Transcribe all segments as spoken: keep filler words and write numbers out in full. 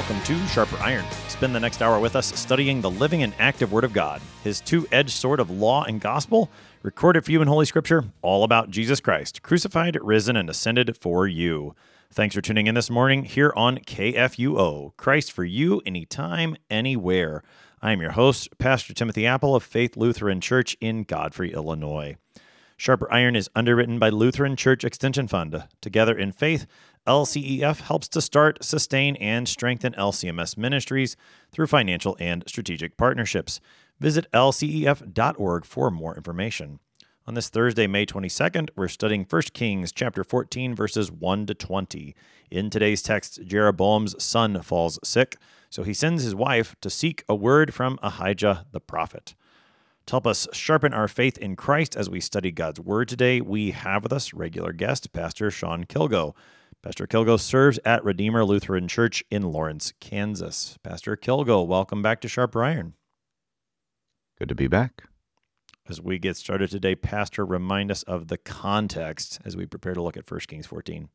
welcome to Sharper Iron. Spend the next hour with us studying the living and active Word of God, His two-edged sword of law and gospel, recorded for you in Holy Scripture, all about Jesus Christ, crucified, risen, and ascended for you. Thanks for tuning in this morning here on K F U O, Christ for you, anytime, anywhere. I am your host, Pastor Timothy Apple of Faith Lutheran Church in Godfrey, Illinois. Sharper Iron is underwritten by Lutheran Church Extension Fund. Together in faith, L C E F helps to start, sustain, and strengthen L C M S ministries through financial and strategic partnerships. Visit L C E F dot org for more information. On this Thursday, May twenty-second, we're studying First Kings chapter fourteen, verses one to twenty. In today's text, Jeroboam's son falls sick, so he sends his wife to seek a word from Ahijah the prophet. To help us sharpen our faith in Christ as we study God's Word today, we have with us regular guest, Pastor Sean Kilgo. Pastor Kilgo serves at Redeemer Lutheran Church in Lawrence, Kansas. Pastor Kilgo, welcome back to Sharper Iron. Good to be back. As we get started today, Pastor, remind us of the context as we prepare to look at First Kings fourteen.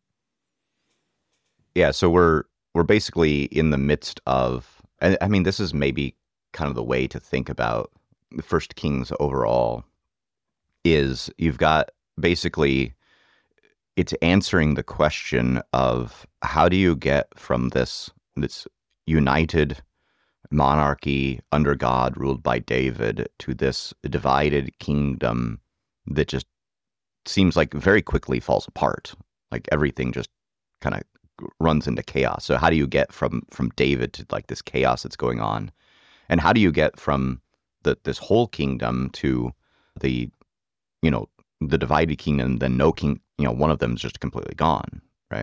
Yeah, so we're we're basically in the midst of, I mean, this is maybe kind of the way to think about the First Kings overall, is you've got basically, it's answering the question of how do you get from this this united monarchy under God ruled by David to this divided kingdom that just seems like very quickly falls apart. Like everything just kind of runs into chaos. So how do you get from from David to like this chaos that's going on? And how do you get from the this whole kingdom to the, you know, the divided kingdom, then no king, you know, one of them is just completely gone, right?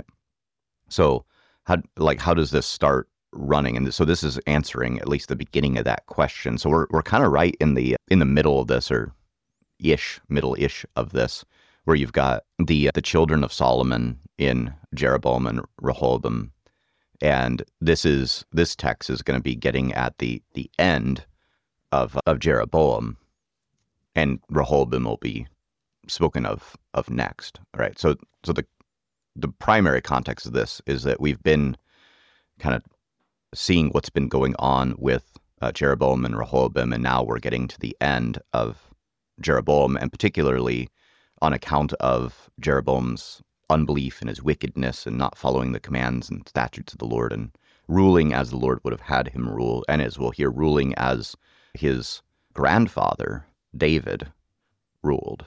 So how, like, how does this start running? And so this is answering at least the beginning of that question. So we're we're kind of right in the in the middle of this, or ish, middle-ish of this, where you've got the the children of Solomon in Jeroboam and Rehoboam, and this is this text is going to be getting at the the end of of Jeroboam, and Rehoboam will be spoken of of next. All right. So so the the primary context of this is that we've been kind of seeing what's been going on with uh, Jeroboam and Rehoboam, and now we're getting to the end of Jeroboam, and particularly on account of Jeroboam's unbelief and his wickedness and not following the commands and statutes of the Lord and ruling as the Lord would have had him rule, and as we'll hear, ruling as his grandfather David ruled.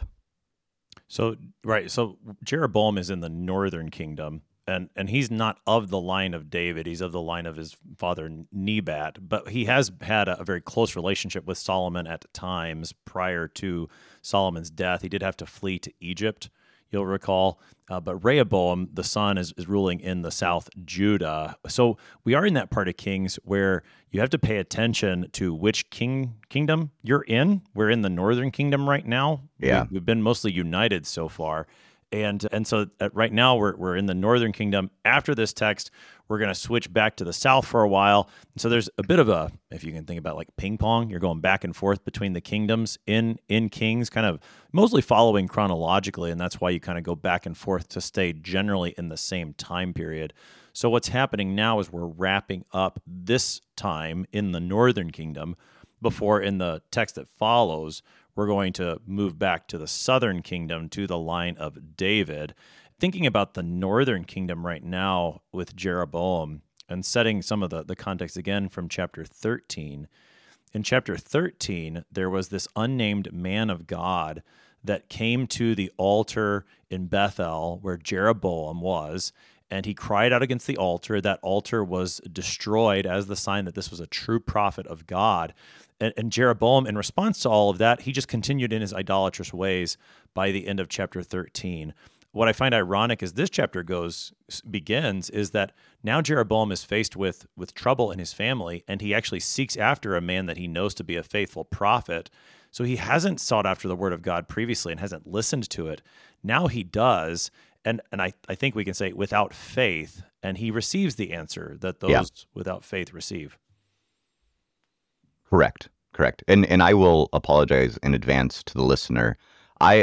So, right, so Jeroboam is in the northern kingdom, and, and he's not of the line of David. He's of the line of his father Nebat, but he has had a, a very close relationship with Solomon at times prior to Solomon's death. He did have to flee to Egypt, you'll recall, uh, but Rehoboam, the son, is, is ruling in the south Judah. So we are in that part of Kings where you have to pay attention to which king kingdom you're in. We're in the northern kingdom right now. Yeah. We, we've been mostly united so far. And and so at, right now we're we're in the northern kingdom. After this text, we're going to switch back to the south for a while. And so there's a bit of a, if you can think about like ping pong, you're going back and forth between the kingdoms in in Kings, kind of mostly following chronologically, and that's why you kind of go back and forth to stay generally in the same time period. So what's happening now is we're wrapping up this time in the northern kingdom before in the text that follows, we're going to move back to the southern kingdom, to the line of David. Thinking about the northern kingdom right now with Jeroboam and setting some of the, the context again from chapter thirteen. In chapter thirteen, there was this unnamed man of God that came to the altar in Bethel where Jeroboam was, and he cried out against the altar. That altar was destroyed as the sign that this was a true prophet of God. And, and Jeroboam, in response to all of that, he just continued in his idolatrous ways by the end of chapter thirteen. What I find ironic as this chapter goes begins is that now Jeroboam is faced with, with trouble in his family, and he actually seeks after a man that he knows to be a faithful prophet. So he hasn't sought after the word of God previously and hasn't listened to it. Now he does, and and I, I think we can say without faith, and he receives the answer that those yeah. without faith receive. Correct, correct. And and I will apologize in advance to the listener. I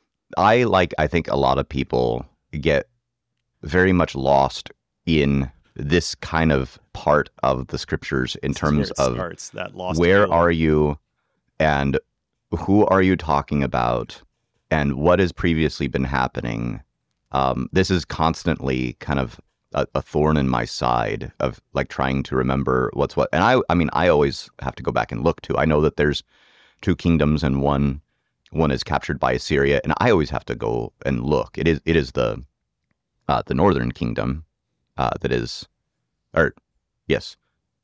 I like I think a lot of people get very much lost in this kind of part of the scriptures in This is where terms it of starts, that lost where feeling. are you and who are you talking about and what has previously been happening. Um, this is constantly kind of a, a thorn in my side of like trying to remember what's what. And I, I mean, I always have to go back and look too. I know that there's two kingdoms and one, one is captured by Assyria, and I always have to go and look. It is, it is the, uh, the northern kingdom, uh, that is, or yes,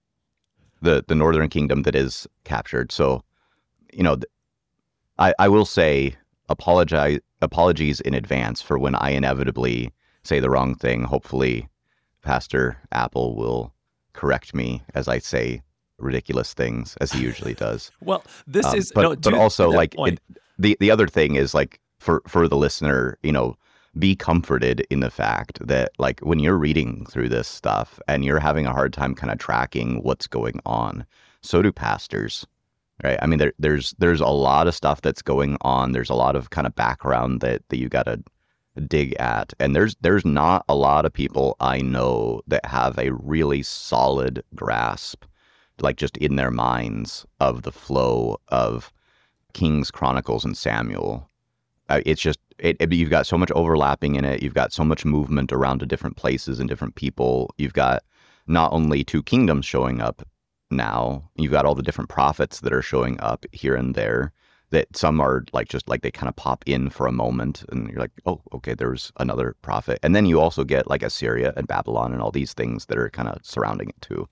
the, the northern kingdom that is captured. So, you know, I, I will say apologize, apologies in advance for when I inevitably say the wrong thing. Hopefully Pastor Apple will correct me as I say ridiculous things, as he usually does. Well, this Um, is but no, but to, also to that like point. it, the the other thing is like for for the listener, you know, be comforted in the fact that like when you're reading through this stuff and you're having a hard time kind of tracking what's going on, so do pastors, right? I mean, there, there's there's a lot of stuff that's going on. There's a lot of kind of background that that you got to dig at, and there's there's not a lot of people I know that have a really solid grasp, like just in their minds, of the flow of Kings, Chronicles, and Samuel. Uh, it's just it, it, you've got so much overlapping in it. You've got so much movement around to different places and different people. You've got not only two kingdoms showing up now, you've got all the different prophets that are showing up here and there, that some are like just like they kind of pop in for a moment and you're like, oh, okay, there's another prophet. And then you also get like Assyria and Babylon and all these things that are kind of surrounding it too.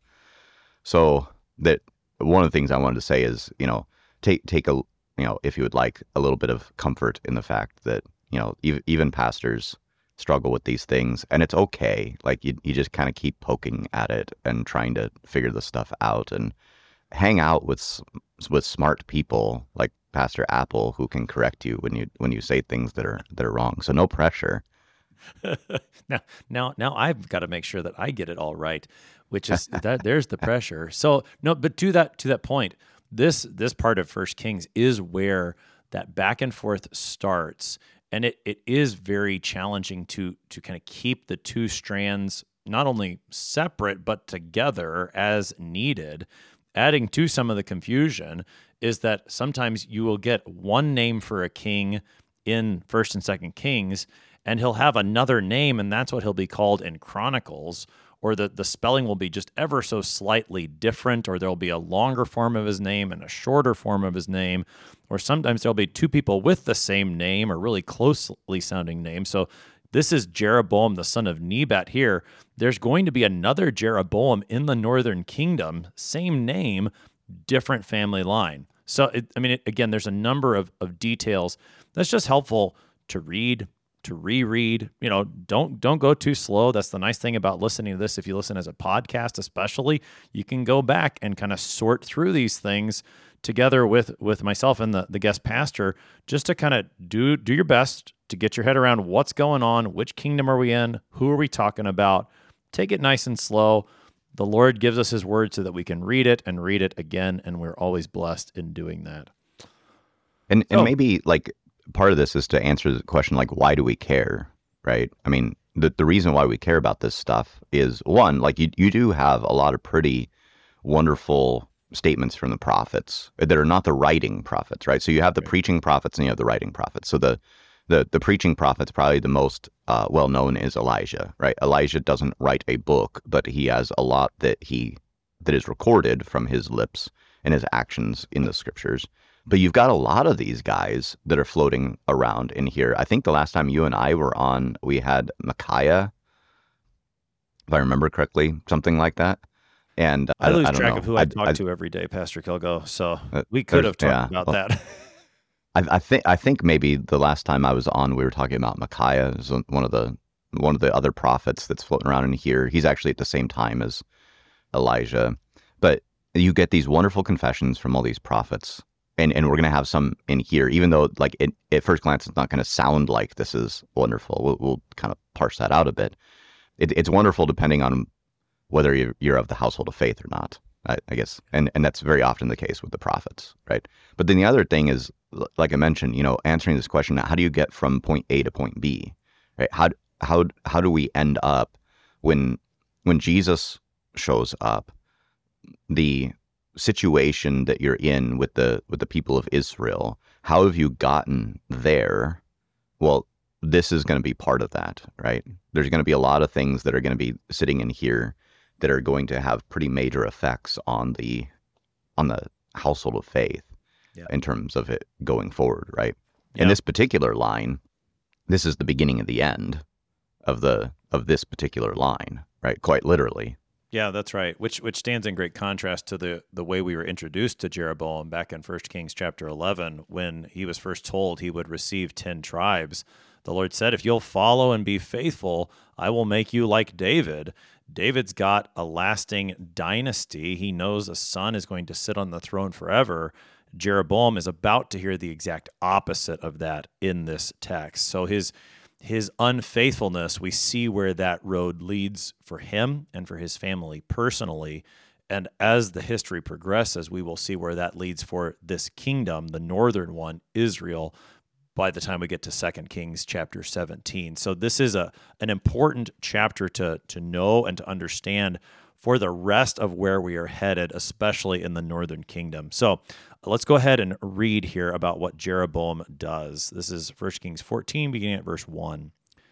So that one of the things I wanted to say is, you know, take take a, you know, if you would like, a little bit of comfort in the fact that, you know, even, even pastors struggle with these things, and it's okay. Like you, you just kind of keep poking at it and trying to figure the stuff out and hang out with with smart people like Pastor Apple who can correct you when you when you say things that are that are wrong. So no pressure. now, now, now I've got to make sure that I get it all right, which is that there's the pressure. So no, but to that to that point, this this part of First Kings is where that back and forth starts, and it it is very challenging to to kind of keep the two strands not only separate but together as needed. Adding to some of the confusion is that sometimes you will get one name for a king in First and Second Kings, and he'll have another name, and that's what he'll be called in Chronicles, or the, the spelling will be just ever so slightly different, or there'll be a longer form of his name and a shorter form of his name, or sometimes there'll be two people with the same name or really closely sounding names. So this is Jeroboam, the son of Nebat here. There's going to be another Jeroboam in the northern kingdom, same name, different family line. So, it, I mean, it, again, there's a number of, of details that's just helpful to read, to reread. You know, don't don't go too slow. That's the nice thing about listening to this. If you listen as a podcast, especially, you can go back and kind of sort through these things together with with myself and the, the guest pastor, just to kind of do do your best to get your head around what's going on, which kingdom are we in, who are we talking about. Take it nice and slow. The Lord gives us his word so that we can read it and read it again, and we're always blessed in doing that. And So, and maybe like part of this is to answer the question, like, why do we care, right? I mean, the, the reason why we care about this stuff is, one, like you, you do have a lot of pretty wonderful statements from the prophets that are not the writing prophets, right? So you have the Right. preaching prophets and you have the writing prophets. So the the, the preaching prophet's probably the most uh, well-known is Elijah, right? Elijah doesn't write a book, but he has a lot that he that is recorded from his lips and his actions in the scriptures. But you've got a lot of these guys that are floating around in here. I think the last time you and I were on, we had Micaiah, if I remember correctly, something like that. And I I, lose I don't track know. of who I, I, talk I, to every day, Pastor Kilgo. So uh, we could there's- have talked yeah, about well, that. I, I think I think maybe the last time I was on, we were talking about Micaiah, is one of the one of the other prophets that's floating around in here. He's actually at the same time as Elijah, but you get these wonderful confessions from all these prophets, and and we're gonna have some in here, even though like it, at first glance it's not going to sound like this is wonderful. We'll, we'll kind of parse that out a bit. It, it's wonderful depending on whether you're, you're of the household of faith or not, I, I guess, and and that's very often the case with the prophets, right? But then the other thing is, like I mentioned, you know, answering this question: how do you get from point A to point B, right? How how how do we end up when when Jesus shows up, the situation that you're in with the with the people of Israel, how have you gotten there? Well, this is going to be part of that, right? There's going to be a lot of things that are going to be sitting in here that are going to have pretty major effects on the on the household of faith Yeah. in terms of it going forward, right? Yeah. In this particular line, this is the beginning of the end of the of this particular line, right? Quite literally. Yeah, that's right. Which which stands in great contrast to the the way we were introduced to Jeroboam back in First Kings chapter eleven, when he was first told he would receive ten tribes. The Lord said, "If you'll follow and be faithful, I will make you like David." David's got a lasting dynasty. He knows a son is going to sit on the throne forever. Jeroboam is about to hear the exact opposite of that in this text. So his his unfaithfulness, we see where that road leads for him and for his family personally. And as the history progresses, we will see where that leads for this kingdom, the northern one, Israel, by the time we get to Second Kings chapter seventeen. So this is a an important chapter to to know and to understand for the rest of where we are headed, especially in the northern kingdom. So let's go ahead and read here about what Jeroboam does. This is First Kings fourteen, beginning at verse one.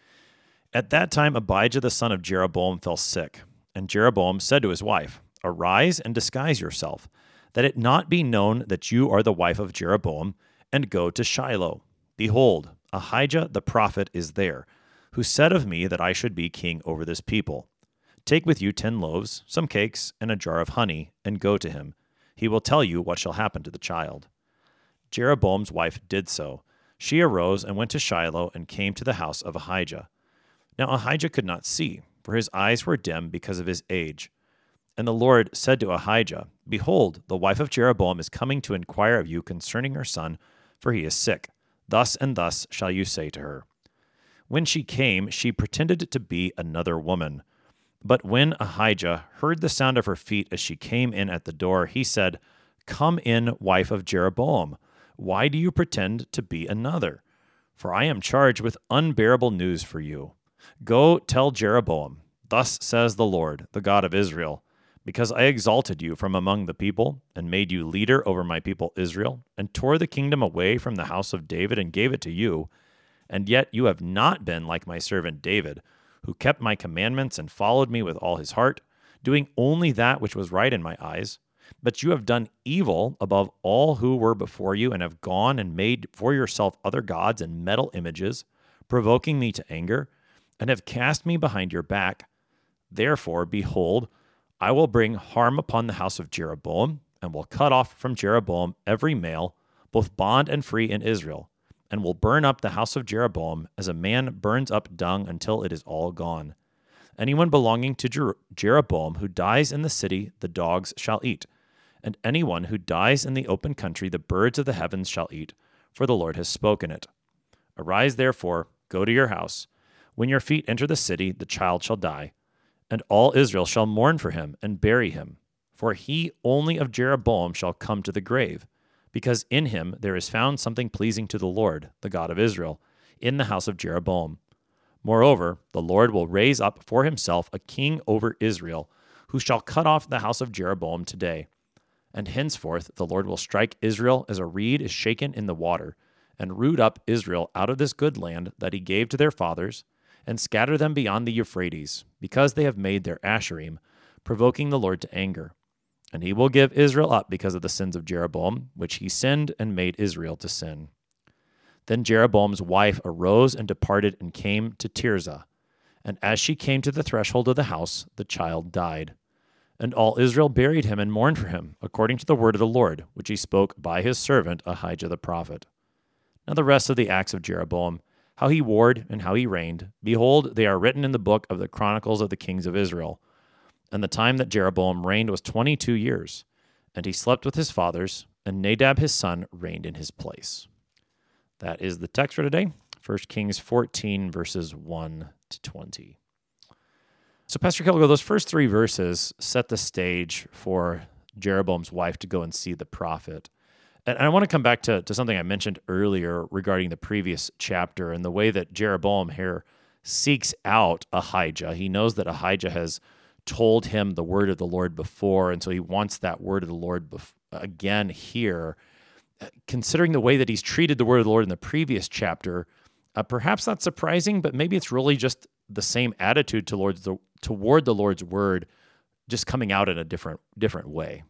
At that time, Abijah the son of Jeroboam fell sick, and Jeroboam said to his wife, "Arise and disguise yourself, that it not be known that you are the wife of Jeroboam, and go to Shiloh. Behold, Ahijah the prophet is there, who said of me that I should be king over this people. Take with you ten loaves, some cakes, and a jar of honey, and go to him. He will tell you what shall happen to the child." Jeroboam's wife did so. She arose and went to Shiloh and came to the house of Ahijah. Now Ahijah could not see, for his eyes were dim because of his age. And the Lord said to Ahijah, "Behold, the wife of Jeroboam is coming to inquire of you concerning her son, for he is sick. Thus and thus shall you say to her." When she came, she pretended to be another woman. But when Ahijah heard the sound of her feet as she came in at the door, he said, "Come in, wife of Jeroboam. Why do you pretend to be another? For I am charged with unbearable news for you. Go tell Jeroboam, thus says the Lord, the God of Israel, because I exalted you from among the people, and made you leader over my people Israel, and tore the kingdom away from the house of David and gave it to you, and yet you have not been like my servant David, who kept my commandments and followed me with all his heart, doing only that which was right in my eyes. But you have done evil above all who were before you, and have gone and made for yourself other gods and metal images, provoking me to anger, and have cast me behind your back. Therefore, behold, I will bring harm upon the house of Jeroboam, and will cut off from Jeroboam every male, both bond and free in Israel, and will burn up the house of Jeroboam as a man burns up dung until it is all gone. Anyone belonging to Jer- Jeroboam who dies in the city, the dogs shall eat, and anyone who dies in the open country, the birds of the heavens shall eat, for the Lord has spoken it. Arise, therefore, go to your house. When your feet enter the city, the child shall die, and all Israel shall mourn for him and bury him. For he only of Jeroboam shall come to the grave, because in him there is found something pleasing to the Lord, the God of Israel, in the house of Jeroboam. Moreover, the Lord will raise up for himself a king over Israel, who shall cut off the house of Jeroboam today. And henceforth the Lord will strike Israel as a reed is shaken in the water, and root up Israel out of this good land that he gave to their fathers, and scatter them beyond the Euphrates, because they have made their Asherim, provoking the Lord to anger. And he will give Israel up because of the sins of Jeroboam, which he sinned and made Israel to sin. Then Jeroboam's wife arose and departed and came to Tirzah. And as she came to the threshold of the house, the child died. And all Israel buried him and mourned for him, according to the word of the Lord, which he spoke by his servant Ahijah the prophet. Now the rest of the acts of Jeroboam, how he warred and how he reigned, behold, they are written in the book of the Chronicles of the Kings of Israel. And the time that Jeroboam reigned was twenty-two years, and he slept with his fathers, and Nadab his son reigned in his place. That is the text for today, First Kings fourteen, verses one to twenty. So, Pastor Kilgo, those first three verses set the stage for Jeroboam's wife to go and see the prophet. And I want to come back to, to something I mentioned earlier regarding the previous chapter and the way that Jeroboam here seeks out Ahijah. He knows that Ahijah has told him the word of the Lord before, and so he wants that word of the Lord bef- again here. Considering the way that he's treated the word of the Lord in the previous chapter, uh, perhaps not surprising, but maybe it's really just the same attitude towards the, toward the Lord's word, just coming out in a different different way.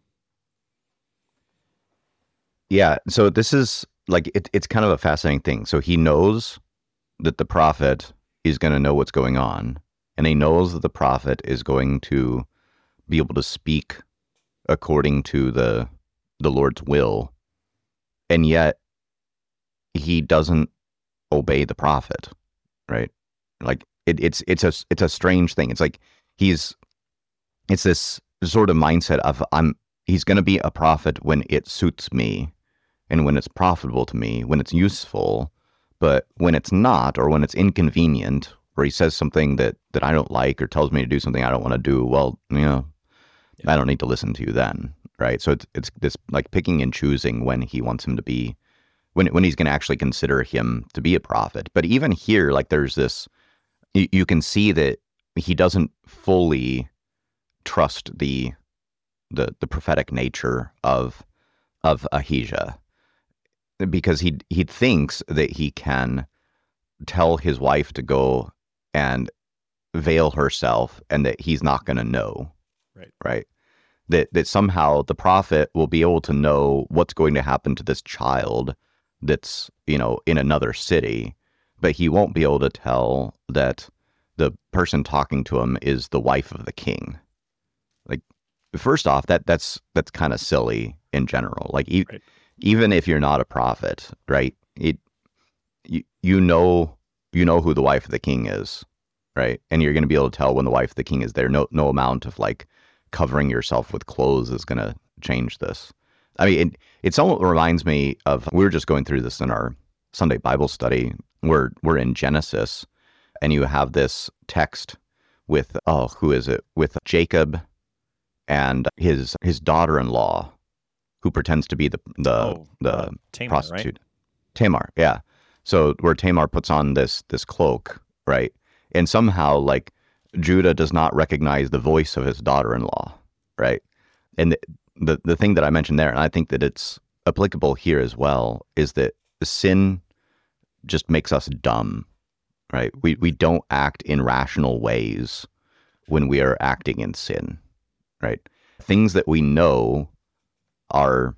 Yeah, so this is like it, it's kind of a fascinating thing. So he knows that the prophet is going to know what's going on, and he knows that the prophet is going to be able to speak according to the the Lord's will, and yet he doesn't obey the prophet, right? Like it, it's it's a it's a strange thing. It's like he's it's this sort of mindset of I'm he's going to be a prophet when it suits me and when it's profitable to me, when it's useful, but when it's not, or when it's inconvenient, or he says something that that I don't like or tells me to do something I don't want to do, well, you know, yeah. I don't need to listen to you then, right? So it's it's this like picking and choosing when he wants him to be, when when he's going to actually consider him to be a prophet. But even here, like there's this, you, you can see that he doesn't fully trust the the the prophetic nature of of Ahijah, because he he thinks that he can tell his wife to go and veil herself and that he's not going to know, right? Right? That that somehow the prophet will be able to know what's going to happen to this child that's, you know, in another city, but he won't be able to tell that the person talking to him is the wife of the king. Like, first off, that that's that's kind of silly in general. Like, e- right. Even if you're not a prophet, right? It you you know you know who the wife of the king is, right? And you're going to be able to tell when the wife of the king is there. No no amount of like covering yourself with clothes is going to change this. I mean, it it somewhat reminds me of, we were just going through this in our Sunday Bible study. We're we're in Genesis, and you have this text with oh who is it with Jacob and his his daughter-in-law, who pretends to be the the oh, the uh, Tamar, prostitute. Right? Tamar, yeah. So where Tamar puts on this this cloak, right? And somehow like Judah does not recognize the voice of his daughter-in-law, right? And the, the the thing that I mentioned there, and I think that it's applicable here as well, is that sin just makes us dumb, right? We we don't act in rational ways when we are acting in sin, right? Things that we know are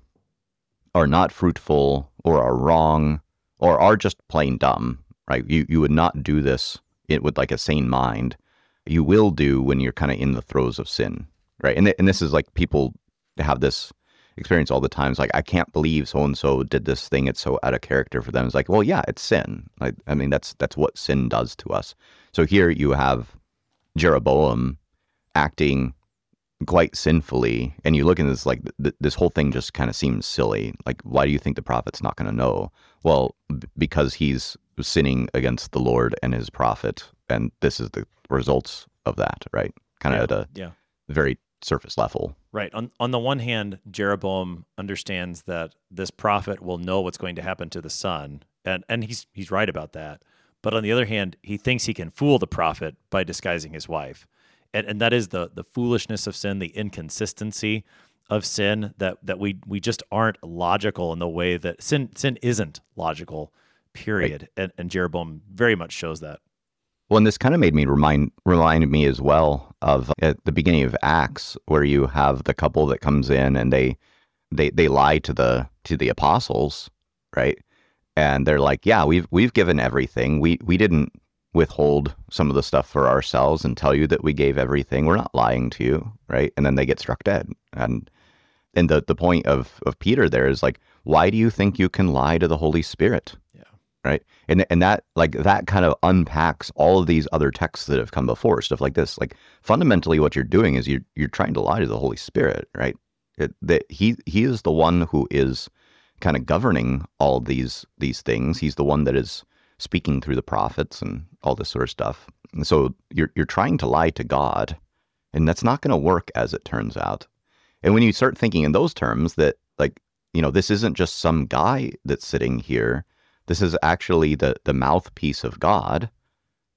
are not fruitful or are wrong or are just plain dumb, right? You you would not do this it, with like a sane mind. You will do when you're kind of in the throes of sin, right? And th- and this is like people have this experience all the time. It's like, I can't believe so and so did this thing. It's so out of character for them. It's like, well, yeah, it's sin. Like, I mean, that's that's what sin does to us. So here you have Jeroboam acting quite sinfully, and you look at this like th- this whole thing just kind of seems silly. Like, why do you think the prophet's not going to know? Well, b- because he's sinning against the Lord and his prophet, and this is the results of that, right? Kind of yeah, at a yeah. very surface level. Right. On on the one hand, Jeroboam understands that this prophet will know what's going to happen to the son, and and he's he's right about that. But on the other hand, he thinks he can fool the prophet by disguising his wife. And, and that is the the foolishness of sin, the inconsistency of sin, that that we we just aren't logical in the way that sin sin isn't logical, period. Right. And, and Jeroboam very much shows that. Well, and this kind of made me remind reminded me as well of at the beginning of Acts, where you have the couple that comes in and they they they lie to the to the apostles, right? And they're like, yeah, we've we've given everything. We we didn't withhold some of the stuff for ourselves and tell you that we gave everything. We're not lying to you, right? And then they get struck dead. And and the, the point of, of Peter there is like, why do you think you can lie to the Holy Spirit? Yeah. Right. And and that like that kind of unpacks all of these other texts that have come before, stuff like this. Like, fundamentally what you're doing is you're you're trying to lie to the Holy Spirit, right? It, that he he is the one who is kind of governing all of these these things. He's the one that is speaking through the prophets and all this sort of stuff. And so you're you're trying to lie to God, and that's not going to work, as it turns out. And when you start thinking in those terms, that like, you know, this isn't just some guy that's sitting here. This is actually the the mouthpiece of God.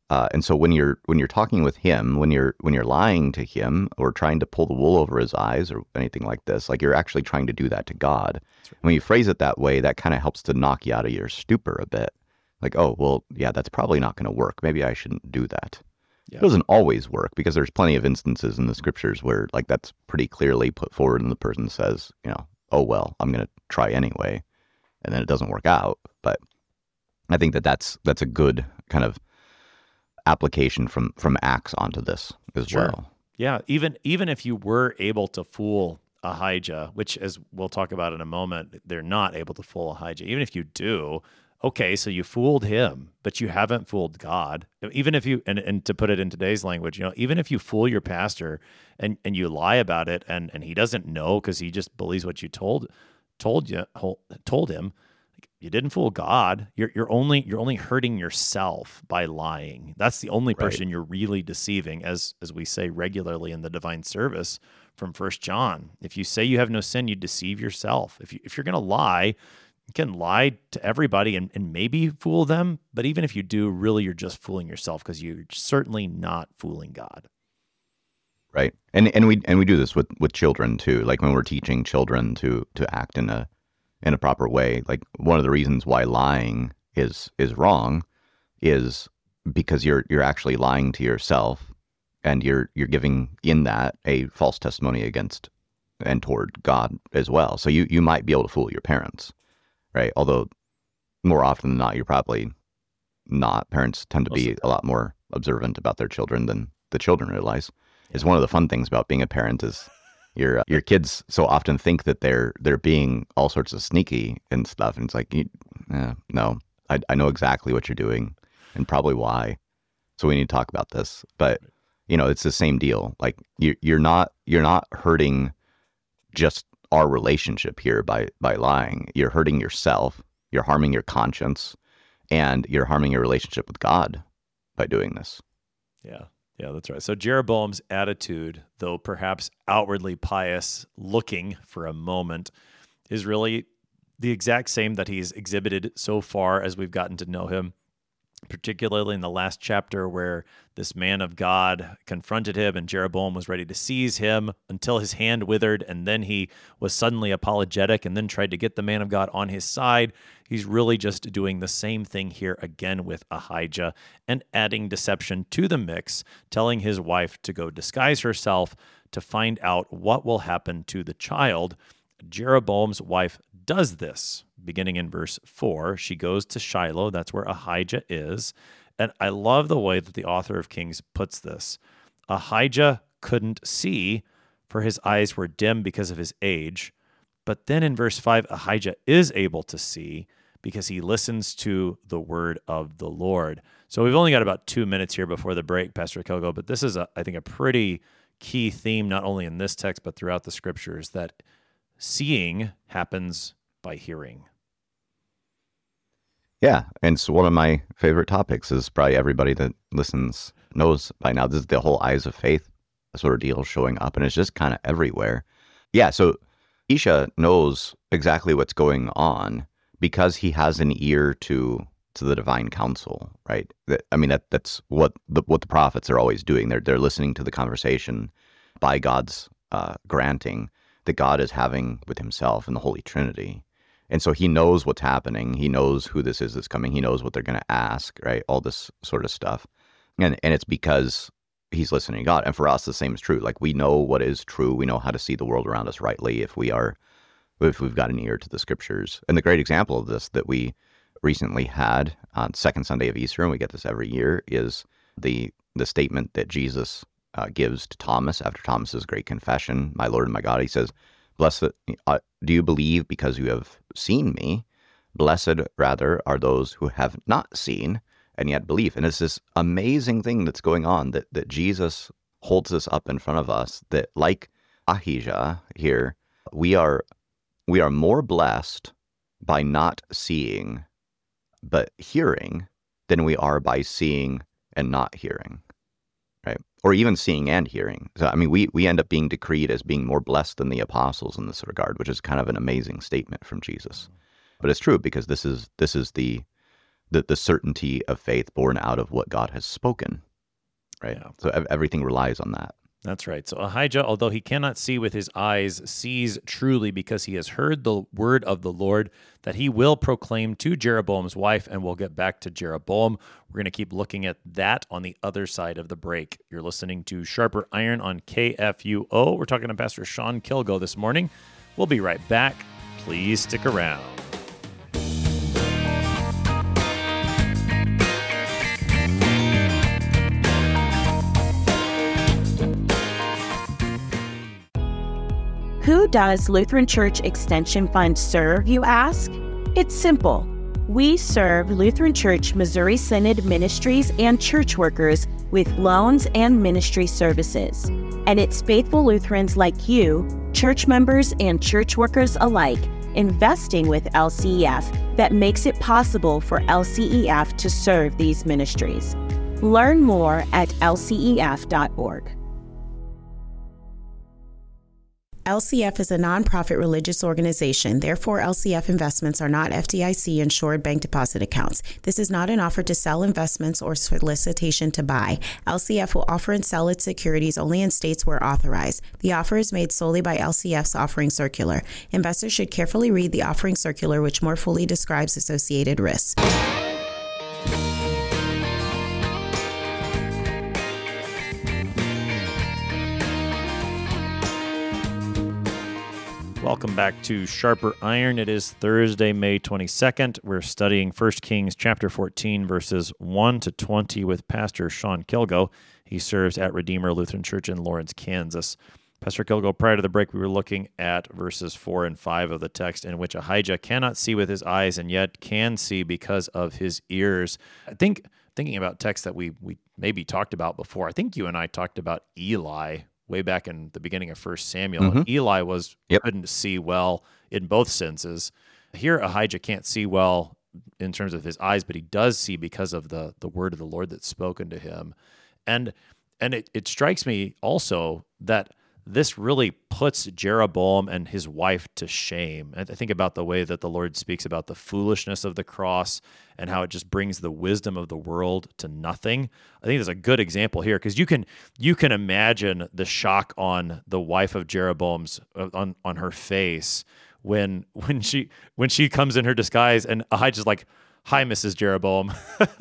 Uh, and so when you're when you're talking with him, when you're when you're lying to him or trying to pull the wool over his eyes or anything like this, like you're actually trying to do that to God. Right. When you phrase it that way, that kind of helps to knock you out of your stupor a bit. Like, oh, well, yeah, that's probably not going to work. Maybe I shouldn't do that. Yeah. It doesn't always work because there's plenty of instances in the scriptures where like that's pretty clearly put forward and the person says, you know, oh, well, I'm going to try anyway. And then it doesn't work out. But I think that that's, that's a good kind of application from, from Acts onto this as sure. well. Yeah. Even, even if you were able to fool Ahijah, which as we'll talk about in a moment, they're not able to fool Ahijah. Even if you do, okay, so you fooled him, but you haven't fooled God. Even if you, and, and to put it in today's language, you know, even if you fool your pastor and, and you lie about it and, and he doesn't know because he just believes what you told told you told him, you didn't fool God. You're you're only you're only hurting yourself by lying. That's the only person right. you're really deceiving, as as we say regularly in the divine service from First John. If you say you have no sin, you deceive yourself. If you if you're gonna lie, you can lie to everybody and, and maybe fool them, but even if you do, really you're just fooling yourself because you're certainly not fooling God. Right. And and we and we do this with, with children too. Like when we're teaching children to to act in a in a proper way. Like one of the reasons why lying is is wrong is because you're you're actually lying to yourself and you're you're giving in that a false testimony against and toward God as well. So you, you might be able to fool your parents. Right. Although more often than not, you're probably not. Parents tend to be a lot more observant about their children than the children realize. Yeah. It's one of the fun things about being a parent is your uh, your kids so often think that they're they're being all sorts of sneaky and stuff. And it's like, you, eh, no, I, I know exactly what you're doing and probably why. So we need to talk about this. But, you know, it's the same deal. Like you, you're not you're not hurting just our relationship here by by lying. You're hurting yourself, you're harming your conscience, and you're harming your relationship with God by doing this. Yeah, yeah, that's right. So Jeroboam's attitude, though perhaps outwardly pious looking for a moment, is really the exact same that he's exhibited so far as we've gotten to know him, particularly in the last chapter where this man of God confronted him and Jeroboam was ready to seize him until his hand withered, and then he was suddenly apologetic and then tried to get the man of God on his side. He's really just doing the same thing here again with Ahijah and adding deception to the mix, telling his wife to go disguise herself to find out what will happen to the child. Jeroboam's wife does this. Beginning in verse four, she goes to Shiloh. That's where Ahijah is. And I love the way that the author of Kings puts this. Ahijah couldn't see, for his eyes were dim because of his age. But then in verse five, Ahijah is able to see because he listens to the word of the Lord. So we've only got about two minutes here before the break, Pastor Kogo, but this is, a, I think, a pretty key theme, not only in this text, but throughout the scriptures, that seeing happens by hearing. Yeah, and so one of my favorite topics is probably everybody that listens knows by now. This is the whole eyes of faith sort of deal showing up, and it's just kind of everywhere. Yeah, so Elisha knows exactly what's going on because he has an ear to to the divine counsel, right? That, I mean, that that's what the what the prophets are always doing. They're they're listening to the conversation by God's uh, granting that God is having with himself and the Holy Trinity. And so he knows what's happening. He knows who this is that's coming. He knows what they're going to ask, right? All this sort of stuff. And and it's because he's listening to God. And for us, the same is true. Like we know what is true. We know how to see the world around us rightly if we are, if we've got an ear to the scriptures. And the great example of this that we recently had on second Sunday of Easter, and we get this every year, is the the statement that Jesus uh, gives to Thomas after Thomas's great confession, "My Lord and my God." He says, "Blessed, uh, do you believe because you have seen me? Blessed, rather, are those who have not seen and yet believe." And it's this amazing thing that's going on that, that Jesus holds this up in front of us, that like Ahijah here, we are we are more blessed by not seeing but hearing than we are by seeing and not hearing, right? Or even seeing and hearing. So, I mean, we, we end up being decreed as being more blessed than the apostles in this regard, which is kind of an amazing statement from Jesus. But it's true because this is this is the the, the certainty of faith born out of what God has spoken, right? Yeah. So ev- everything relies on that. That's right. So Ahijah, although he cannot see with his eyes, sees truly because he has heard the word of the Lord that he will proclaim to Jeroboam's wife, and we'll get back to Jeroboam. We're going to keep looking at that on the other side of the break. You're listening to Sharper Iron on K F U O. We're talking to Pastor Sean Kilgo this morning. We'll be right back. Please stick around. Who does Lutheran Church Extension Fund serve, you ask? It's simple. We serve Lutheran Church Missouri Synod ministries and church workers with loans and ministry services. And it's faithful Lutherans like you, church members and church workers alike, investing with L C E F that makes it possible for L C E F to serve these ministries. Learn more at L C E F dot org. L C F is a nonprofit religious organization. Therefore, L C F investments are not F D I C-insured bank deposit accounts. This is not an offer to sell investments or solicitation to buy. L C F will offer and sell its securities only in states where authorized. The offer is made solely by L C F's offering circular. Investors should carefully read the offering circular, which more fully describes associated risks. Welcome back to Sharper Iron. It is Thursday, May twenty-second. We're studying First Kings chapter fourteen, verses one to twenty with Pastor Sean Kilgo. He serves at Redeemer Lutheran Church in Lawrence, Kansas. Pastor Kilgo, prior to the break, we were looking at verses four and five of the text, in which Ahijah cannot see with his eyes and yet can see because of his ears. I think, thinking about texts that we, we maybe talked about before, I think you and I talked about Eli way back in the beginning of First Samuel. Mm-hmm. Eli was Yep. couldn't see well in both senses. Here, Ahijah can't see well in terms of his eyes, but he does see because of the the word of the Lord that's spoken to him. And and it, it strikes me also that this really puts Jeroboam and his wife to shame. And I think about the way that the Lord speaks about the foolishness of the cross and how it just brings the wisdom of the world to nothing. I think there's a good example here because you can you can imagine the shock on the wife of Jeroboam's on on her face when when she when she comes in her disguise and Ahijah's like, "Hi, Missus Jeroboam."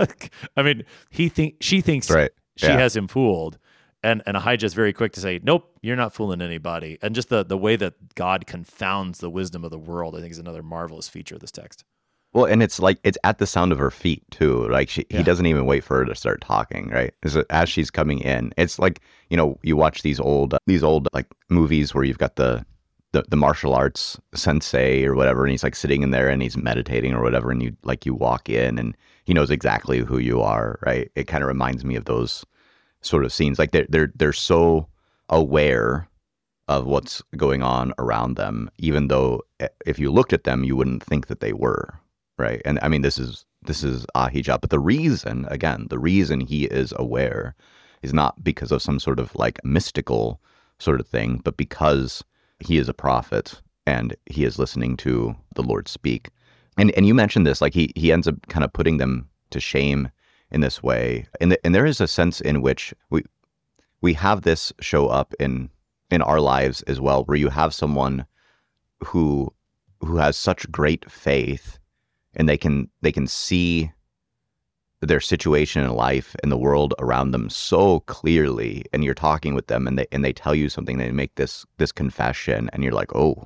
I mean, he think she thinks Right. she Yeah. has him fooled. And and Ahijah is very quick to say, nope, you're not fooling anybody. And just the, the way that God confounds the wisdom of the world, I think, is another marvelous feature of this text. Well, and it's like it's at the sound of her feet too. Like she, Yeah. he doesn't even wait for her to start talking, right? As, as she's coming in, it's like, you know, you watch these old these old like movies where you've got the the, the martial arts sensei or whatever, and he's like sitting in there and he's meditating or whatever, and you like you walk in and he knows exactly who you are, right? It kind of reminds me of those sort of scenes. Like they're they're they're so aware of what's going on around them, even though if you looked at them, you wouldn't think that they were, right? And I mean, this is this is Ahijah, but the reason, again, the reason he is aware is not because of some sort of like mystical sort of thing, but because he is a prophet and he is listening to the Lord speak. And and you mentioned this, like he he ends up kind of putting them to shame in this way. And the, and there is a sense in which we we have this show up in in our lives as well, where you have someone who who has such great faith and they can they can see their situation in life and the world around them so clearly, and you're talking with them and they and they tell you something, they make this this confession and you're like, "Oh,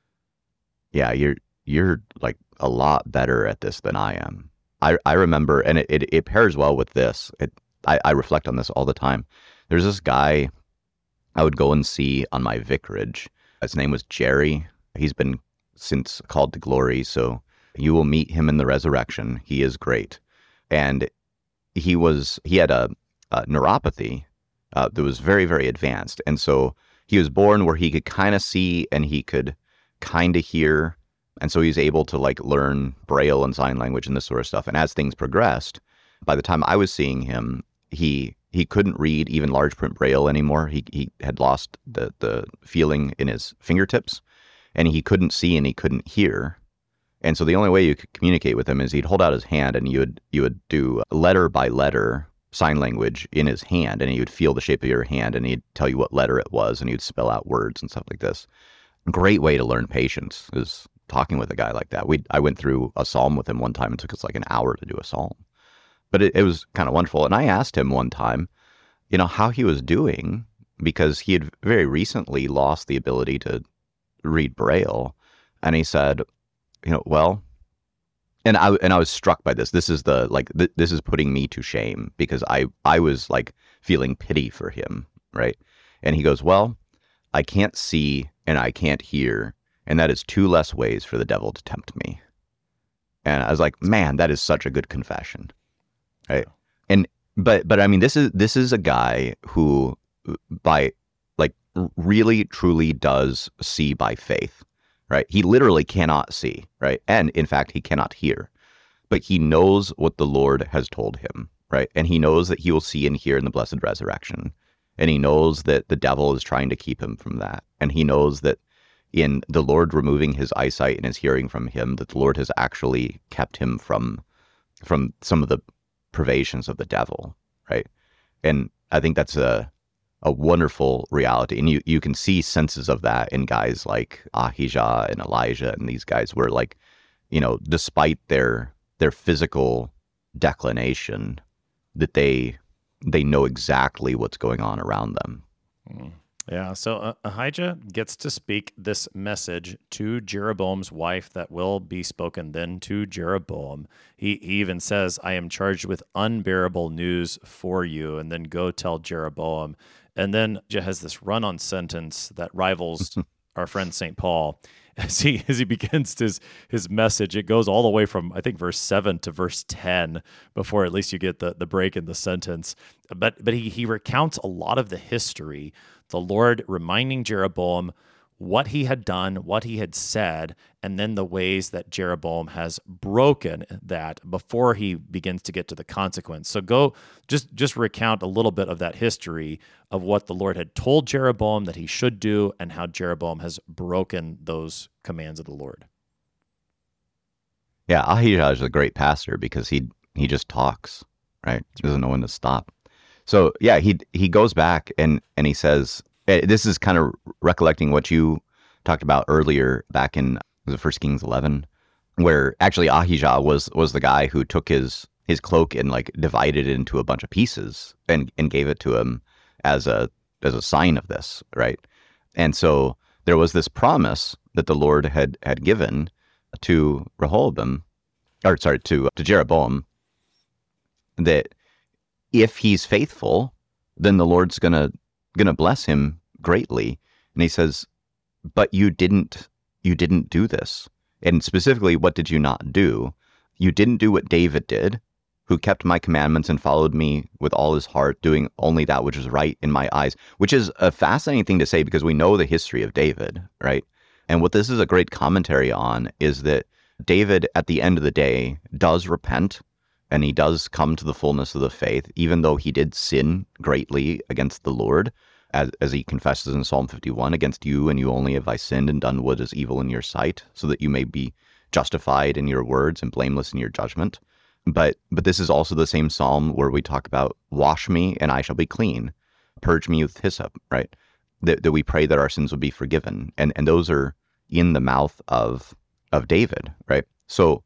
yeah, you're you're like a lot better at this than I am." I, I remember, and it, it, it pairs well with this. It, I, I reflect on this all the time. There's this guy I would go and see on my vicarage. His name was Jerry. He's been since called to glory, so you will meet him in the resurrection. He is great. And he was he had a, a neuropathy uh, that was very, very advanced. And so he was born where he could kind of see and he could kind of hear. And so he was able to like learn Braille and sign language and this sort of stuff. And as things progressed, by the time I was seeing him, he he couldn't read even large print Braille anymore. He he had lost the the feeling in his fingertips, and he couldn't see and he couldn't hear. And so the only way you could communicate with him is he'd hold out his hand, and you would you would do letter by letter sign language in his hand, and he would feel the shape of your hand, and he'd tell you what letter it was, and he'd spell out words and stuff like this. Great way to learn patience is talking with a guy like that. We I went through a psalm with him one time. It took us like an hour to do a psalm, but it, it was kind of wonderful. And I asked him one time, you know, how he was doing, because he had very recently lost the ability to read Braille, and he said, you know, well, and I and I was struck by this. This is the like th- this is putting me to shame, because I I was like feeling pity for him, right? And he goes, well, I can't see and I can't hear, and that is two less ways for the devil to tempt me. And I was like, man, that is such a good confession, right? And but but I mean, this is this is a guy who, by like really truly does see by faith, right? He literally cannot see, right? And in fact, he cannot hear, but he knows what the Lord has told him, right? And he knows that he will see and hear in the blessed resurrection. And he knows that the devil is trying to keep him from that. And he knows that in the Lord removing his eyesight and his hearing from him, that the Lord has actually kept him from, from some of the pervasions of the devil, right? And I think that's a, a wonderful reality. And you, you can see senses of that in guys like Ahijah and Elijah and these guys, where, like, you know, despite their their physical declination, that they they know exactly what's going on around them. Mm. Yeah, so uh, Ahijah gets to speak this message to Jeroboam's wife that will be spoken then to Jeroboam. He, he even says, I am charged with unbearable news for you, and then go tell Jeroboam. And then Ahijah has this run-on sentence that rivals our friend Saint Paul. As he as he begins his his message, it goes all the way from, I think, verse seven to verse ten before at least you get the, the break in the sentence. But but he he recounts a lot of the history, the Lord reminding Jeroboam what he had done, what he had said, and then the ways that Jeroboam has broken that before he begins to get to the consequence. So go just just recount a little bit of that history of what the Lord had told Jeroboam that he should do, and how Jeroboam has broken those commands of the Lord. Yeah, Ahijah is a great pastor because he he just talks, right? He doesn't know when to stop. So yeah, he he goes back and and he says, this is kind of recollecting what you talked about earlier back in the First Kings eleven, where actually Ahijah was was the guy who took his his cloak and like divided it into a bunch of pieces and and gave it to him as a as a sign of this, right? And so there was this promise that the Lord had had given to Rehoboam, or sorry, to to Jeroboam, that if he's faithful, then the Lord's gonna gonna bless him greatly. And he says, but you didn't you didn't do this. And specifically, what did you not do? You didn't do what David did, who kept my commandments and followed me with all his heart, doing only that which was right in my eyes, which is a fascinating thing to say because we know the history of David, right? And what this is a great commentary on is that David, at the end of the day, does repent, and he does come to the fullness of the faith, even though he did sin greatly against the Lord, as, as he confesses in Psalm fifty-one, against you and you only have I sinned and done what is evil in your sight, so that you may be justified in your words and blameless in your judgment. But but this is also the same psalm where we talk about, wash me and I shall be clean, purge me with hyssop, right? That, that we pray that our sins would be forgiven. And and those are in the mouth of of David, right? So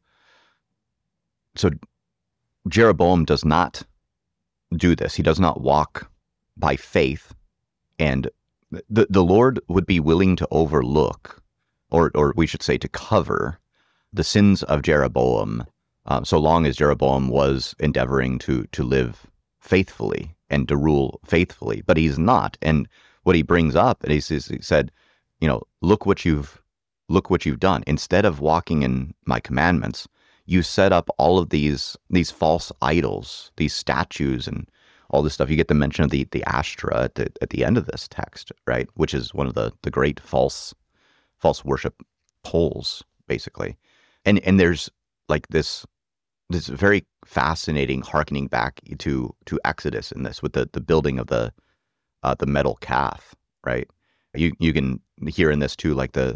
so Jeroboam does not do this. He does not walk by faith, and the the Lord would be willing to overlook, or or we should say to cover, the sins of Jeroboam, uh, so long as Jeroboam was endeavoring to to live faithfully and to rule faithfully. But he's not. And what he brings up, and he says, he said, you know, look what you've look what you've done. Instead of walking in my commandments, you set up all of these these false idols, these statues, and all this stuff. You get the mention of the the Ashtoreth at the, at the end of this text, right? Which is one of the the great false false worship poles, basically. And and there's like this this very fascinating hearkening back to to Exodus in this, with the the building of the uh, the metal calf, right? You you can hear in this too, like the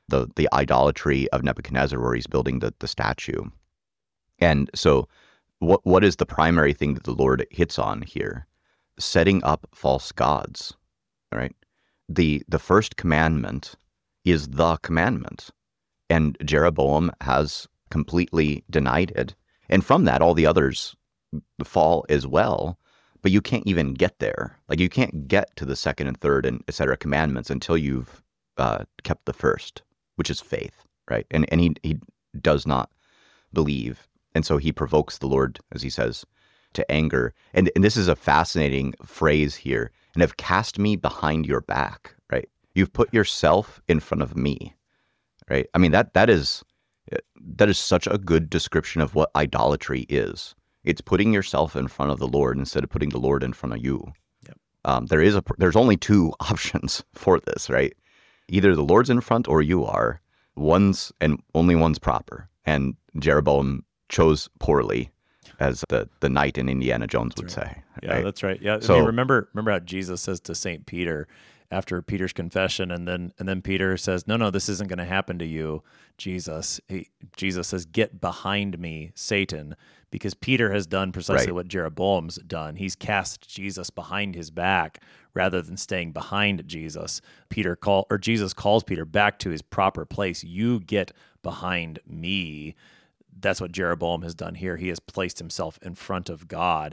the the idolatry of Nebuchadnezzar, where he's building the, the statue. And so what what is the primary thing that the Lord hits on here? Setting up false gods, right? The the first commandment is the commandment, and Jeroboam has completely denied it. And from that, all the others fall as well, but you can't even get there. Like, you can't get to the second and third and et cetera commandments until you've uh, kept the first, which is faith, right? And and he he does not believe. And so he provokes the Lord, as he says, to anger. And, and this is a fascinating phrase here. And have cast me behind your back, right? You've put yourself in front of me, right? I mean, that that is that is such a good description of what idolatry is. It's putting yourself in front of the Lord instead of putting the Lord in front of you. Yep. Um, there is a there's only two options for this, right? Either the Lord's in front or you are. One's and only one's proper. And Jeroboam chose poorly, as the, the knight in Indiana Jones would that's right. say. Yeah, right? that's right. Yeah. So, I mean, remember remember how Jesus says to Saint Peter after Peter's confession, and then and then Peter says, "No, no, this isn't going to happen to you, Jesus." He, Jesus says, "Get behind me, Satan," because Peter has done precisely right. what Jeroboam's done. He's cast Jesus behind his back rather than staying behind Jesus. Peter call or Jesus calls Peter back to his proper place. You get behind me. That's what Jeroboam has done here. He has placed himself in front of God.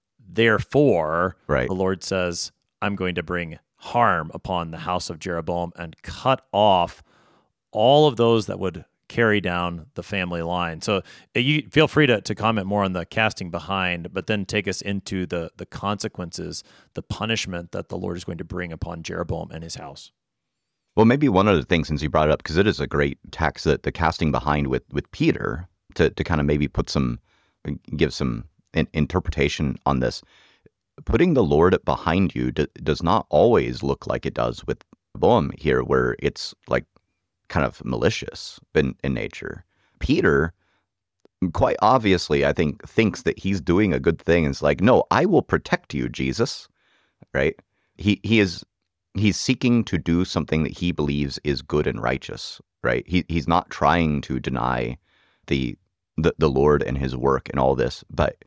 Therefore, right. the Lord says, I'm going to bring harm upon the house of Jeroboam and cut off all of those that would carry down the family line. So you feel free to, to comment more on the casting behind, but then take us into the, the consequences, the punishment that the Lord is going to bring upon Jeroboam and his house. Well, maybe one other thing, since you brought it up, because it is a great text, that the casting behind with, with Peter, to, to kind of maybe put some, give some in, interpretation on this. Putting the Lord behind you d- does not always look like it does with Jeroboam here, where it's like kind of malicious in, in nature. Peter, quite obviously, I think, thinks that he's doing a good thing. It's like, no, I will protect you, Jesus, right? He he is he's seeking to do something that he believes is good and righteous, right? He he's not trying to deny the the, the Lord and his work and all this, but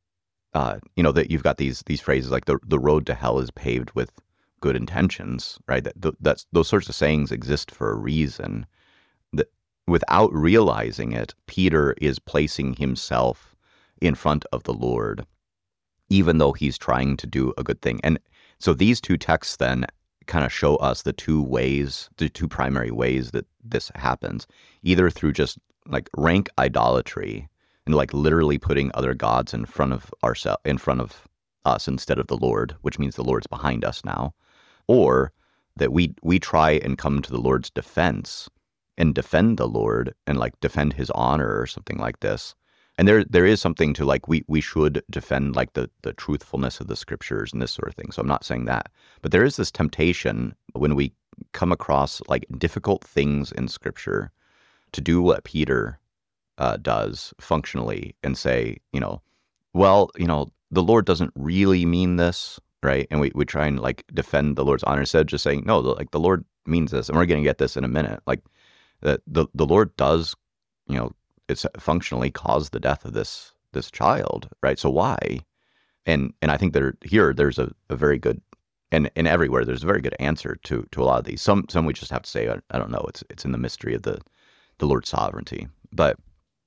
uh, you know, that you've got these these phrases like the the road to hell is paved with good intentions, right? That that's those sorts of sayings exist for a reason. That without realizing it, Peter is placing himself in front of the Lord, even though he's trying to do a good thing. And so these two texts then kind of show us the two ways, the two primary ways that this happens, either through just like rank idolatry and like literally putting other gods in front of ourselves, in front of us instead of the Lord, which means the Lord's behind us now, or that we we try and come to the Lord's defense and defend the Lord and like defend his honor or something like this. And there there is something to like we we should defend like the the truthfulness of the scriptures and this sort of thing. So I'm not saying that, but there is this temptation when we come across like difficult things in scripture to do what Peter uh, does functionally and say, you know, well, you know, the Lord doesn't really mean this, right? And we, we try and like defend the Lord's honor instead of just saying, no, the, like the Lord means this, and we're going to get this in a minute. Like the, the the Lord does, you know, it's functionally caused the death of this this child, right? So why? And and I think there here there's a, a very good, and and everywhere there's a very good answer to to a lot of these. Some some we just have to say, I, I don't know. It's it's in the mystery of the the Lord's sovereignty. But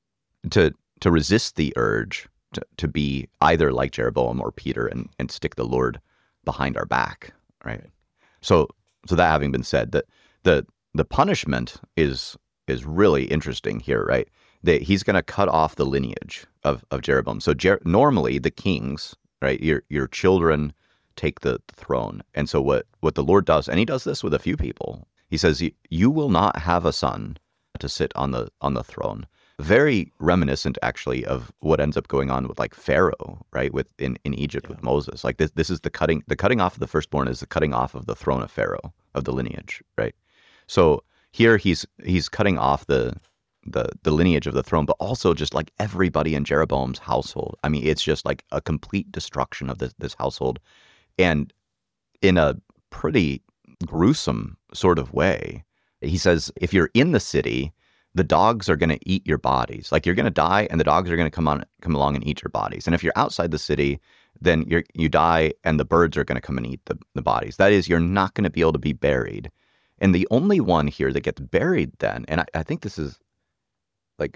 to to resist the urge to, to be either like Jeroboam or Peter and, and stick the Lord behind our back, right? So so that having been said, that the the punishment is is really interesting here, right? That he's going to cut off the lineage of, of Jeroboam. So Jer- normally the kings, right, your your children take the, the throne. And so what, what the Lord does, and he does this with a few people, he says, you will not have a son to sit on the on the throne. Very reminiscent, actually, of what ends up going on with like Pharaoh, right? With in, in Egypt yeah. with Moses. Like this, this is the cutting, the cutting off of the firstborn is the cutting off of the throne of Pharaoh, of the lineage, right? So here he's he's cutting off the the the lineage of the throne, but also just like everybody in Jeroboam's household. I mean, it's just like a complete destruction of this this household, and in a pretty gruesome sort of way. He says, if you're in the city, the dogs are going to eat your bodies. Like, you're going to die, and the dogs are going to come on, come along and eat your bodies. And if you're outside the city, then you you die, and the birds are going to come and eat the, the bodies. That is, you're not going to be able to be buried. And the only one here that gets buried then, and I, I think this is like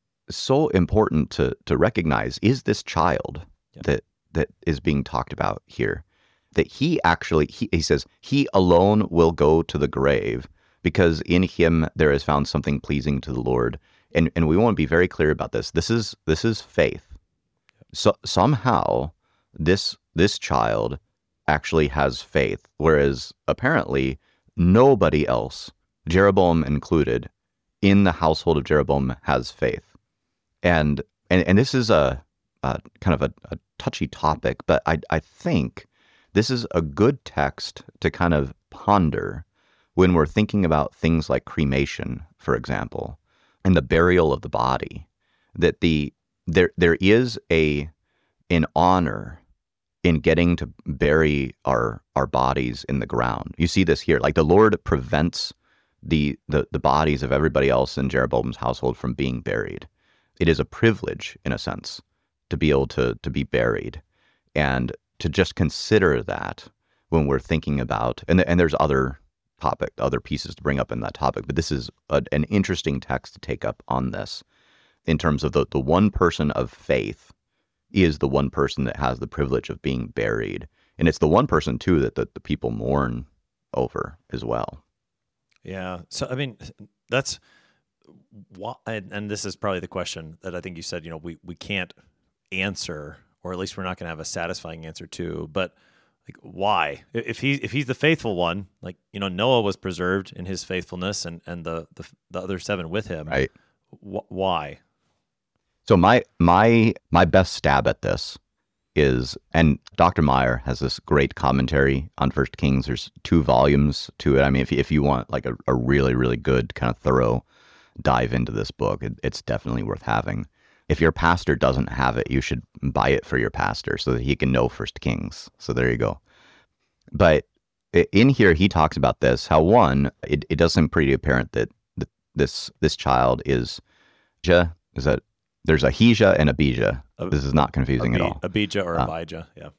so important to to recognize, is this child yeah. that that is being talked about here. That he actually, he, he says, he alone will go to the grave, because in him there is found something pleasing to the Lord. And and we want to be very clear about this. This is this is faith. So somehow this this child actually has faith, whereas apparently nobody else, Jeroboam included, in the household of Jeroboam has faith. And and, and this is a, a kind of a, a touchy topic, but I I think this is a good text to kind of ponder when we're thinking about things like cremation, for example, and the burial of the body. That the there there is a an honor in getting to bury our our bodies in the ground. You see this here. Like, the Lord prevents the the, the bodies of everybody else in Jeroboam's household from being buried. It is a privilege, in a sense, to be able to to be buried. And to just consider that when we're thinking about, and, and there's other topic, other pieces to bring up in that topic, but this is a, an interesting text to take up on this in terms of the, the one person of faith is the one person that has the privilege of being buried. And it's the one person, too, that the, the people mourn over as well. Yeah. So, I mean, that's why, and, and this is probably the question that I think you said, you know, we, we can't answer, or at least we're not going to have a satisfying answer to, but like, why? If he if he's the faithful one, like, you know, Noah was preserved in his faithfulness, and, and the, the the other seven with him. Right. Wh- why? So my my my best stab at this is, and Doctor Meyer has this great commentary on First Kings. There's two volumes to it. I mean, if if you want like a, a really really good kind of thorough dive into this book, it, it's definitely worth having. If your pastor doesn't have it, you should buy it for your pastor so that he can know First Kings. So there you go. But in here, he talks about this, how one, it, it does seem pretty apparent that th- this this child is, is that there's Ahijah and Abijah. This is not confusing Abi- at all. Abijah or uh, Abijah, yeah.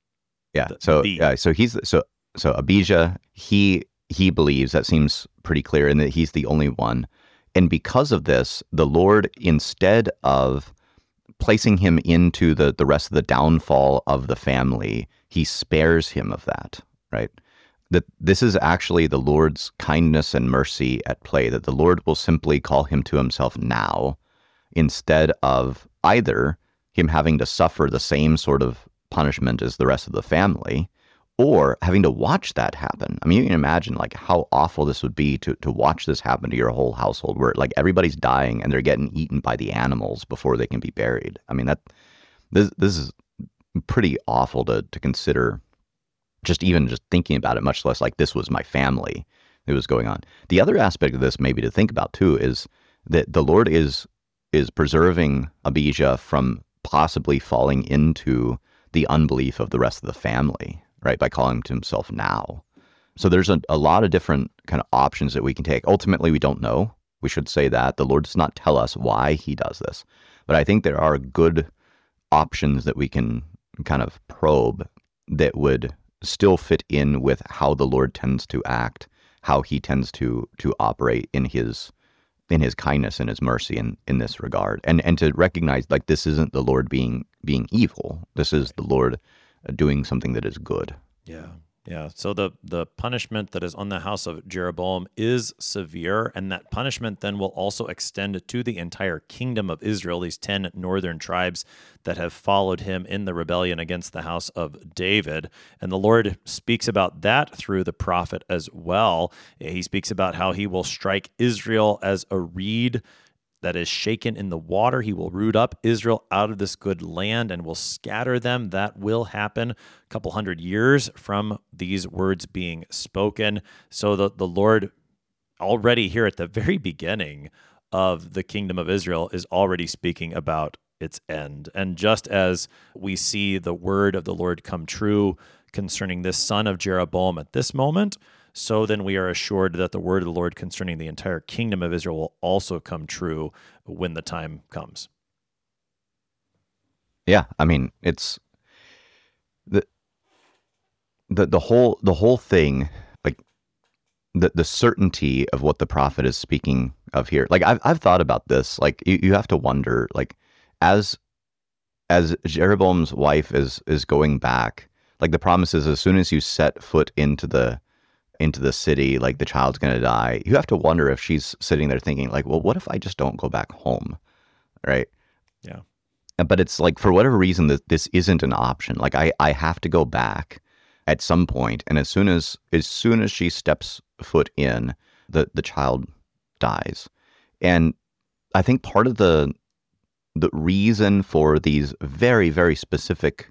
Yeah. The, so the yeah. So he's so so Abijah. He he believes, that seems pretty clear, and that he's the only one. And because of this, the Lord, instead of placing him into the, the rest of the downfall of the family, he spares him of that, right? That this is actually the Lord's kindness and mercy at play, that the Lord will simply call him to himself now, instead of either him having to suffer the same sort of punishment as the rest of the family, or having to watch that happen. I mean, you can imagine like how awful this would be to to watch this happen to your whole household, where like everybody's dying and they're getting eaten by the animals before they can be buried. I mean, that this this is pretty awful to to consider. Just even just thinking about it, much less like this was my family that was going on. The other aspect of this, maybe to think about too, is that the Lord is is preserving Abijah from possibly falling into the unbelief of the rest of the family, right, by calling him to himself now. So there's a, a lot of different kind of options that we can take. Ultimately, we don't know. We should say that. The Lord does not tell us why he does this. But I think there are good options that we can kind of probe that would still fit in with how the Lord tends to act, how he tends to to operate in his in his kindness and his mercy in, in this regard. And and to recognize, like, this isn't the Lord being being evil. This is the Lord doing something that is good. Yeah. Yeah. So the the punishment that is on the house of Jeroboam is severe, and that punishment then will also extend to the entire kingdom of Israel, these ten northern tribes that have followed him in the rebellion against the house of David. And the Lord speaks about that through the prophet as well. He speaks about how he will strike Israel as a reed that is shaken in the water. He will root up Israel out of this good land and will scatter them. That will happen a couple hundred years from these words being spoken. So the, the Lord already here at the very beginning of the kingdom of Israel is already speaking about its end. And just as we see the word of the Lord come true concerning this son of Jeroboam at this moment, so then we are assured that the word of the Lord concerning the entire kingdom of Israel will also come true when the time comes. Yeah, I mean, it's the the the whole the whole thing, like the the certainty of what the prophet is speaking of here. Like I've I've thought about this. Like you, you have to wonder, like as as Jeroboam's wife is is going back, like the promise is as soon as you set foot into the into the city, like the child's gonna die. You have to wonder if she's sitting there thinking, like, well, what if I just don't go back home, right? Yeah. But it's like, for whatever reason, that this isn't an option. Like I, I have to go back at some point, and as soon as as soon as she steps foot in, the the child dies. And I think part of the the reason for these very, very specific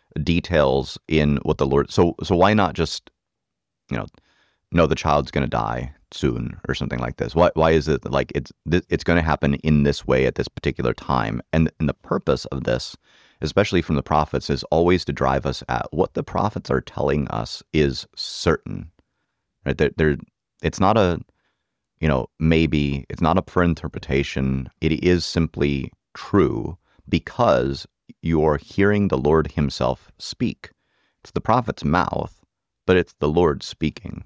details in what the Lord, so so why not just, you know, no, the child's going to die soon or something like this? Why why is it like it's it's going to happen in this way at this particular time? And and the purpose of this, especially from the prophets, is always to drive us at what the prophets are telling us is certain, right? They're, they're it's not a, you know, maybe, it's not up for interpretation. It is simply true because you're hearing the Lord himself speak. It's the prophet's mouth, but it's the Lord speaking.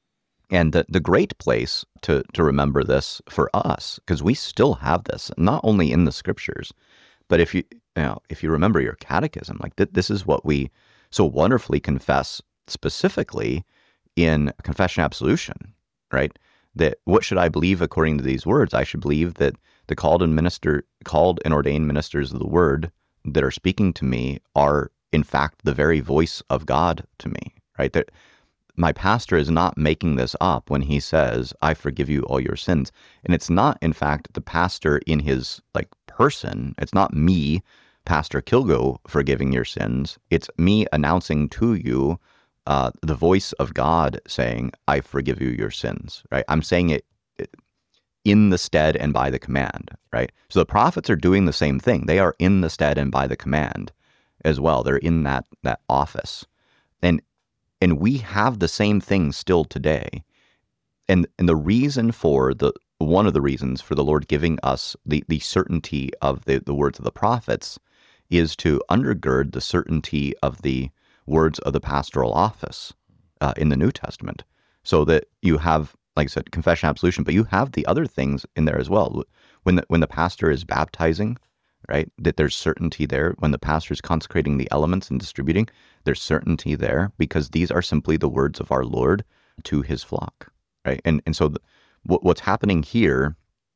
And the, the great place to, to remember this for us, because we still have this, not only in the scriptures, but if you, you know, if you remember your catechism, like th- this is what we so wonderfully confess specifically in confession absolution, right? That what should I believe according to these words? I should believe that the called and minister, called and ordained ministers of the word that are speaking to me are in fact the very voice of God to me, right? That my pastor is not making this up when he says, I forgive you all your sins. And it's not, in fact, the pastor in his like person. It's not me, Pastor Kilgo, forgiving your sins. It's me announcing to you uh, the voice of God saying, I forgive you your sins, right? I'm saying it in the stead and by the command, right? So the prophets are doing the same thing. They are in the stead and by the command as well. They're in that that office. And And we have the same thing still today. And and the reason for the, one of the reasons for the Lord giving us the, the certainty of the, the words of the prophets is to undergird the certainty of the words of the pastoral office uh, in the New Testament. So that you have, like I said, confession, absolution, but you have the other things in there as well. When the, when the pastor is baptizing, right, that there's certainty there. When the pastor is consecrating the elements and distributing, there's certainty there because these are simply the words of our Lord to his flock, right? And and so the, what, what's happening here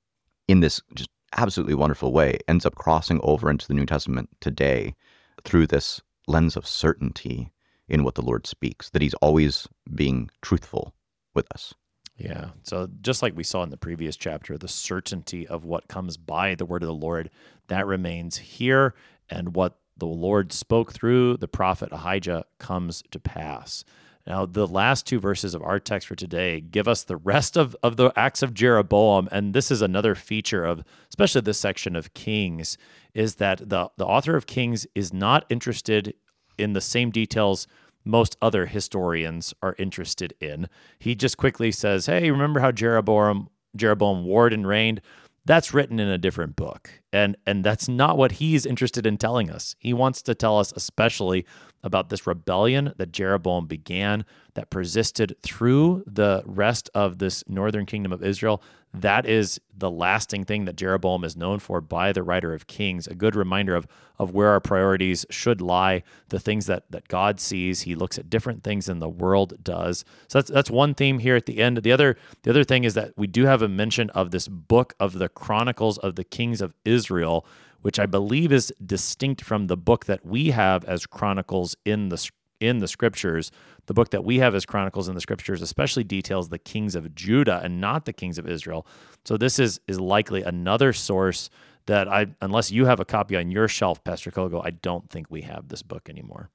in this just absolutely wonderful way ends up crossing over into the New Testament today through this lens of certainty in what the Lord speaks, that he's always being truthful with us. Yeah. So just like we saw in the previous chapter, the certainty of what comes by the word of the Lord, that remains here, and what the Lord spoke through the prophet Ahijah comes to pass. Now, the last two verses of our text for today give us the rest of, of the acts of Jeroboam, and this is another feature of, especially this section of Kings, is that the, the author of Kings is not interested in the same details most other historians are interested in. He just quickly says, hey, remember how Jeroboam Jeroboam warred and reigned? That's written in a different book. And and that's not what he's interested in telling us. He wants to tell us especially about this rebellion that Jeroboam began that persisted through the rest of this northern kingdom of Israel. That is the lasting thing that Jeroboam is known for by the writer of Kings, a good reminder of, of where our priorities should lie, the things that, that God sees. He looks at different things than the world does. So that's that's one theme here at the end. The other the other thing is that we do have a mention of this book of the Chronicles of the Kings of Israel, which I believe is distinct from the book that we have as Chronicles in the in the Scriptures. The book that we have as Chronicles in the Scriptures especially details the kings of Judah and not the kings of Israel. So this is is likely another source that I, unless you have a copy on your shelf, Pastor Kogo, I don't think we have this book anymore.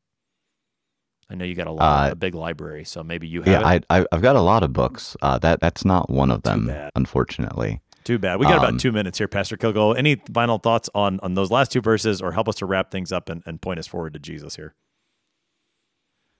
I know you got a lot, uh, a big library, so maybe you have yeah, it. I, I've got a lot of books. Uh, that that's not one of them, unfortunately. Too bad. We got um, about two minutes here, Pastor Kogo. Any final thoughts on, on those last two verses, or help us to wrap things up and, and point us forward to Jesus here?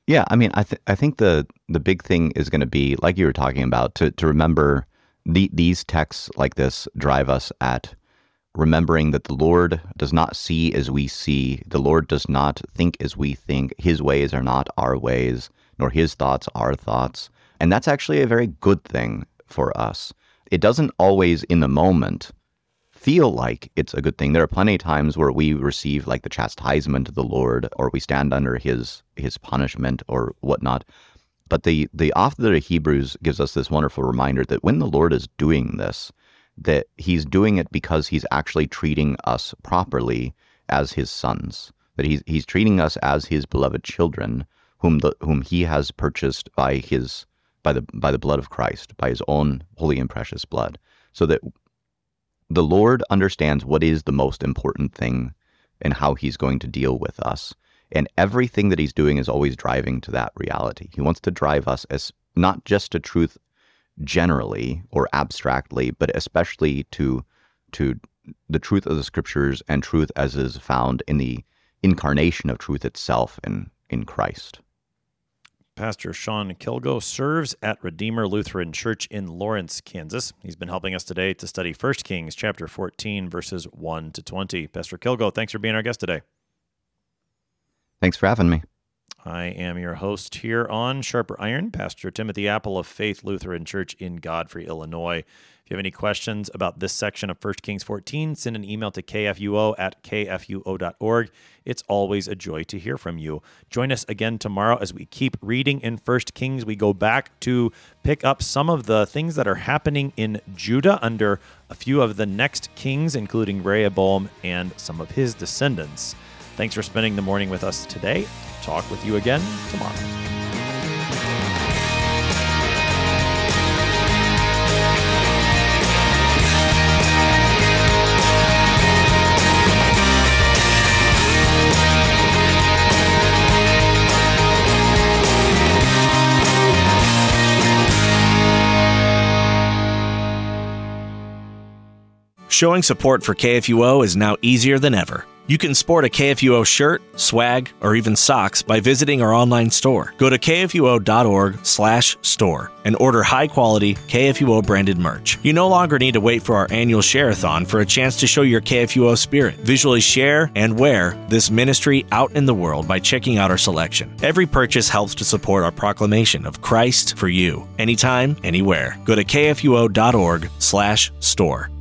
Yeah, I mean, I th- I think the the big thing is going to be, like you were talking about, to to remember the, these texts like this drive us at remembering that the Lord does not see as we see. The Lord does not think as we think. His ways are not our ways, nor his thoughts our thoughts. And that's actually a very good thing for us. It doesn't always in the moment feel like it's a good thing. There are plenty of times where we receive like the chastisement of the Lord, or we stand under his his punishment or whatnot. But the, the author of Hebrews gives us this wonderful reminder that when the Lord is doing this, that he's doing it because he's actually treating us properly as his sons, that he's he's treating us as his beloved children, whom the whom he has purchased by his by the by the blood of Christ, by his own holy and precious blood, so that the Lord understands what is the most important thing and how he's going to deal with us. And everything that he's doing is always driving to that reality. He wants to drive us as not just to truth generally or abstractly, but especially to to the truth of the scriptures and truth as is found in the incarnation of truth itself in, in Christ. Pastor Sean Kilgo serves at Redeemer Lutheran Church in Lawrence, Kansas. He's been helping us today to study First Kings chapter fourteen, verses one to twenty. Pastor Kilgo, thanks for being our guest today. Thanks for having me. I am your host here on Sharper Iron, Pastor Timothy Apple of Faith Lutheran Church in Godfrey, Illinois. If you have any questions about this section of First Kings fourteen, send an email to k f u o at k f u o dot org. It's always a joy to hear from you. Join us again tomorrow as we keep reading in First Kings. We go back to pick up some of the things that are happening in Judah under a few of the next kings, including Rehoboam and some of his descendants. Thanks for spending the morning with us today. Talk with you again tomorrow. Showing support for K F U O is now easier than ever. You can sport a K F U O shirt, swag, or even socks by visiting our online store. Go to k f u o dot org slash store and order high-quality K F U O branded merch. You no longer need to wait for our annual share-a-thon for a chance to show your K F U O spirit. Visually share and wear this ministry out in the world by checking out our selection. Every purchase helps to support our proclamation of Christ for you, anytime, anywhere. Go to k f u o dot org slash store.